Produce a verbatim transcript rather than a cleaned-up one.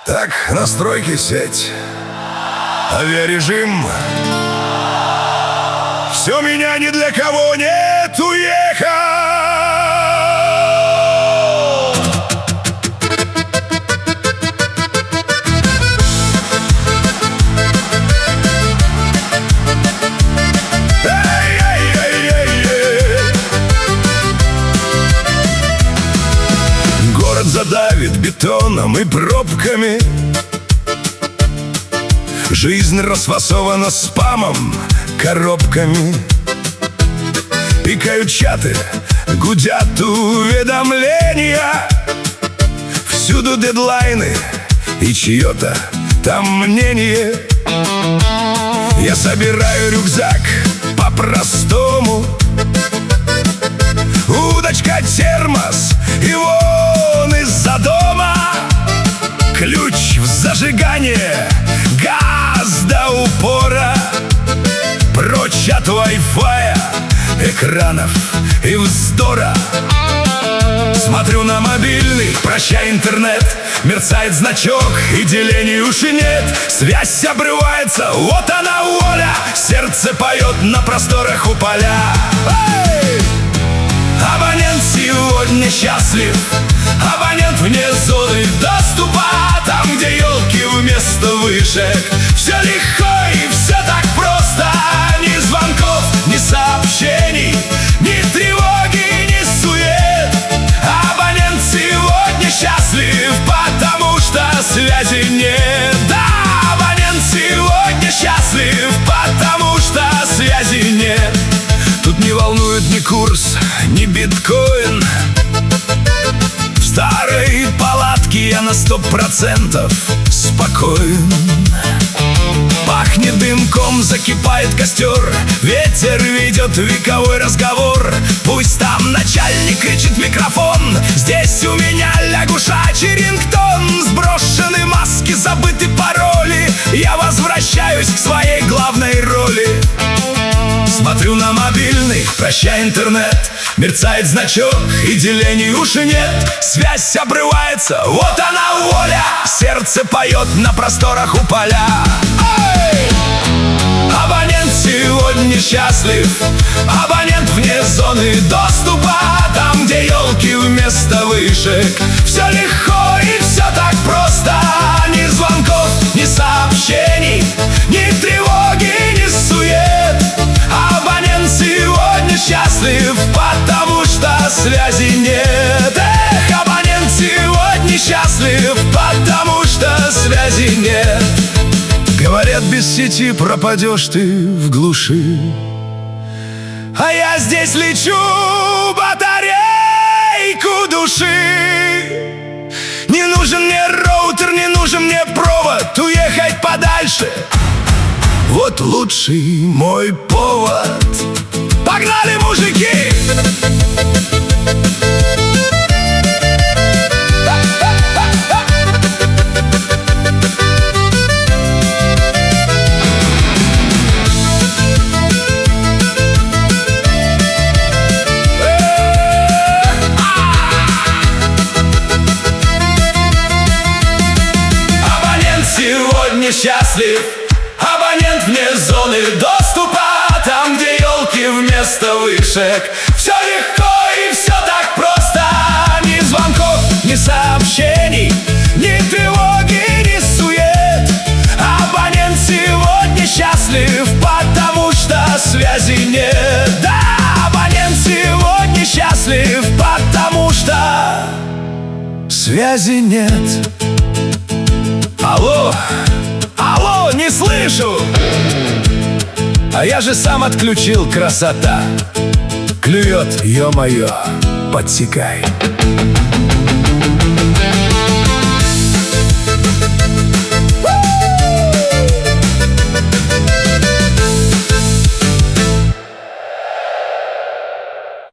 Так, настройки сеть, авиарежим. Все, меня ни для кого нет, уехал. Город задавит бетоном и пробками. Жизнь расфасована спамом, коробками. Пикают чаты, гудят уведомления. Всюду дедлайны и чье-то там мнение. Я собираю рюкзак по-простому. Удочка, термос и вон из-за дома. Ключ в зажигание, газ до упора. Прочь от вай-фая, экранов и вздора. Смотрю на мобильный, прощай интернет. Мерцает значок и делений уж и нет. Связь обрывается, вот она воля. Сердце поет на просторах у поля. Эй! Абонент сегодня счастлив. Абонент вне зоны доступа. Там, где елки вместо вышек. Все легко и все так просто. Ни звонков, ни сообщений, ни тревоги, ни сует. Абонент сегодня счастлив, потому что связи нет. Да, абонент сегодня счастлив, потому что связи нет. Тут не волнует ни курс, ни биткоин. В старой палатке я на сто процентов спокоен. Пахнет дымком, закипает костер. Ветер ведет вековой разговор. Пусть там начальник кричит в микрофон. Здесь у меня лягушачий рингтон. Сброшены маски, забыты пароли. Я возвращаюсь к своей главной роли. Смотрю на мобильный, прощай интернет. Мерцает значок и делений уж и нет. Связь обрывается, вот она воля. Сердце поет на просторах у поля. Эй! Абонент сегодня счастлив. Абонент вне зоны доступа. Там, где елки вместо вышек. Все легко и все так просто. Ни звонков, ни сообщений, ни тревоги, ни сует. Абонент сегодня счастлив, потому что связи нет. Эх, абонент сегодня счастлив, потому что связи нет. Говорят, без сети пропадешь ты в глуши. А я здесь лечу, батарейку души. Не нужен мне роутер, не нужен мне провод. Уехать подальше — вот лучший мой повод. Погнали, мужики! Абонент сегодня счастлив. Абонент вне зоны доступа. Там, где елки вместо вышек. Все легко и все так просто. Ни звонков, ни сообщений, ни тревоги, ни сует. Абонент сегодня счастлив, потому что связи нет. Да, абонент сегодня счастлив, потому что связи нет. Алло, алло, не слышу. А я же сам отключил, красота. Клюет, ё-моё, подсекай.